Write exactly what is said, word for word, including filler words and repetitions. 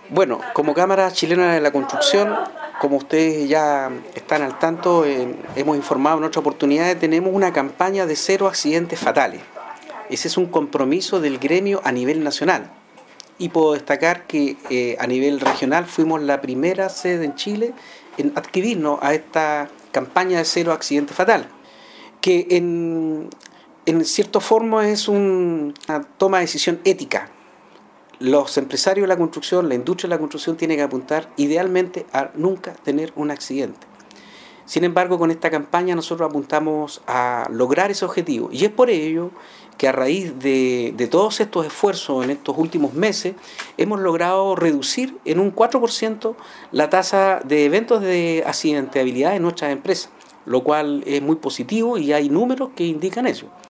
Bueno, como Cámara Chilena de la Construcción, como ustedes ya están al tanto, eh, hemos informado en otras oportunidades, tenemos una campaña de cero accidentes fatales. Ese es un compromiso del gremio a nivel nacional. Y puedo destacar que eh, a nivel regional fuimos la primera sede en Chile en adquirirnos a esta campaña de cero accidentes fatales, que en, en cierta forma es un, una toma de decisión ética. Los empresarios de la construcción, la industria de la construcción tiene que apuntar idealmente a nunca tener un accidente. Sin embargo, con esta campaña nosotros apuntamos a lograr ese objetivo y es por ello que a raíz de, de todos estos esfuerzos en estos últimos meses hemos logrado reducir en un cuatro por ciento la tasa de eventos de accidentabilidad en nuestras empresas, lo cual es muy positivo y hay números que indican eso.